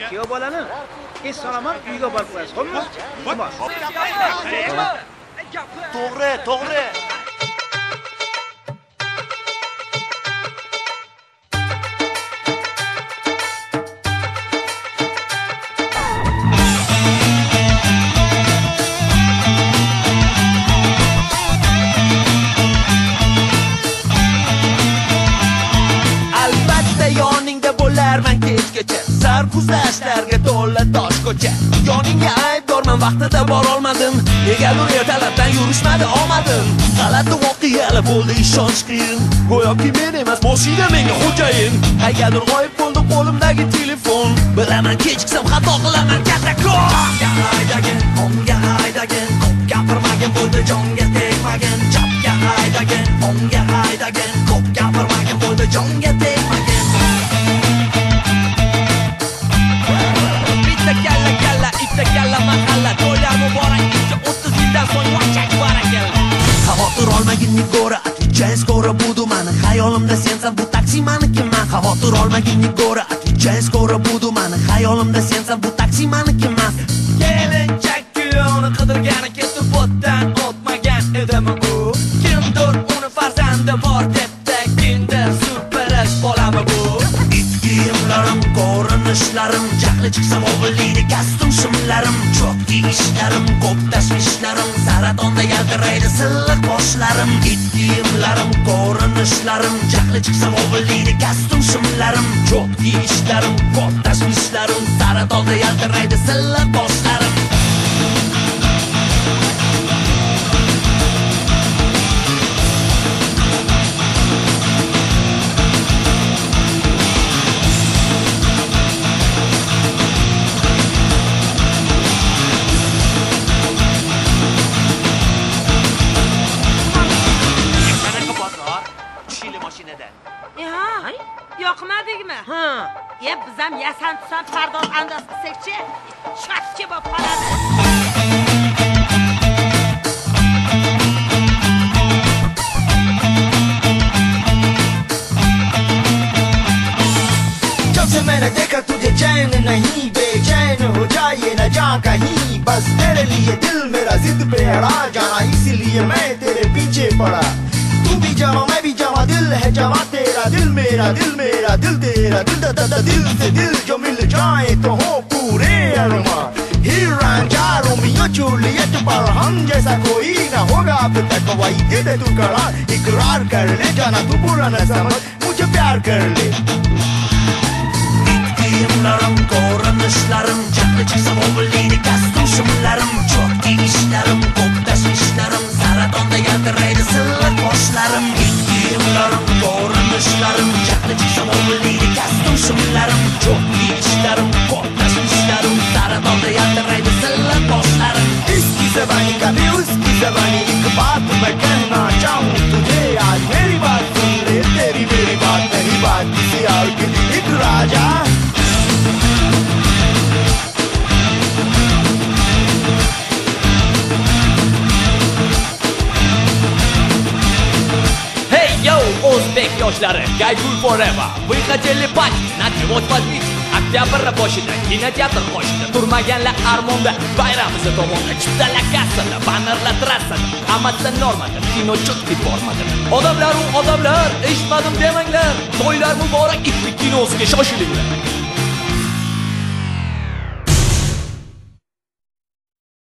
Kuyov bolani salomat uyga borib qo'yasiz, xo'pmi? To'g'ri. Men kechgacha sarguzashtlarga to'la tosh ko'cha. Yoningga aybdorman, vaqtida bora olmadim. Negadir ertalabdan yurishmadi omadim. G'alati voqealar bo'ldi, ishonch qiyin. Go'yoki men emas, mashina menga xo'jayin. Qayerdir g'oyib bo'ldi qo'limdagi telefon. Bilaman kechiksam xato qilaman kattakon. Onga haydagin, ko'p gapirmagin, bo'ldi jonga tegmagin. Chapga haydagin, onga haydagin, ko'p gapirmagin, bo'ldi jonga tegmagin. Kalla mahalla to'ylar muborak, 30 yildan so'ng vaqchak barakalla. Xavotir olmagin Nigora, atlichaya skoro budu mani xayolimda sensan, bu taksi manikiman. Xavotir olmagin Nigora, atlichaya skoro budu mani xayolimda sensan, bu taksi manikiman. Kelinchak kuyovni qidirgani ketib o'tdan o'tmagan edimi u? Kimdir uni farzandi bor debda kinder surpriz bo'lami bu? Kiyimlarim, ko'rinishlarim, jahli chiqsa mobillikni kostyum shimlarim, cho'p kiyishlarim, ko'p tashvishlarim, saratonda yaltiraydi silliq boshlarim. Kiyimlarim, ko'rinishlarim, jahli chiqsa mobillikni kostyum shimlarim, cho'p kiyishlarim, ko'p tashvishlarim, saratonda yaltiraydi silliq boshlarim. Yoqmadingmi? Biz ham yasan tusan pardoz andoz qilsak-chi, shakki bo'lib qoladi. जब से मैंने देखा तुझे चैन नहीं, बेचैन हो जाए न जान कहीं. बस तेरे लिए दिल मेरा जिद पे अड़ा, जाना इसीलिए मैं तेरे पीछे पड़ा. तू भी जवा मैं भी जवा, दिल है जवा तेरा, दिल मेरा दिल तेरा, दिल से दिल जो मिल जाए तो हो पूरे अरमा. हीरा रोमियो जूलियट पर हम जैसा कोई ना होगा अब तक. वही दे दे तू करार, इकरार कर ले, जाना तू बुरा न समझ, मुझे प्यार कर ले. Kiyimlarim, ko'rinishlarim, jahli chiqsa mobillikni kostyum shimlarim, cho'p kiyishlarim, ko'p tashvishlarim, saratonda yaltiraydi silliq boshlarim. Kiyimlarim, ko'rinishlarim, jahli chiqsa mobillikni kostyum shimlarim, cho'p kiyishlarim, ko'p tashvishlarim, saratonda yaltiraydi silliq boshlarim. इसकी ज़बानी का भी उसकी ज़बानी, एक बात मैं कहना चाहूँ तुझे आज. मेरी बात सुन ले, तेरी मेरी बात नहीं, बात किसी और की. एक राजा O'zbek yoshlari, Gayful forever. We хотели пать, вот возьмите. Oktyabr boshida, kinoteatr qoshida, turmaganlar armonda, bayramimiz tomonda, chiptalar kassada, bannerlar trassada, hammasi normada, kino chotki formadir. Odamlar, eshitmadim demanglar. To'ylar muborak, ikki kinosiga shoshilinglar.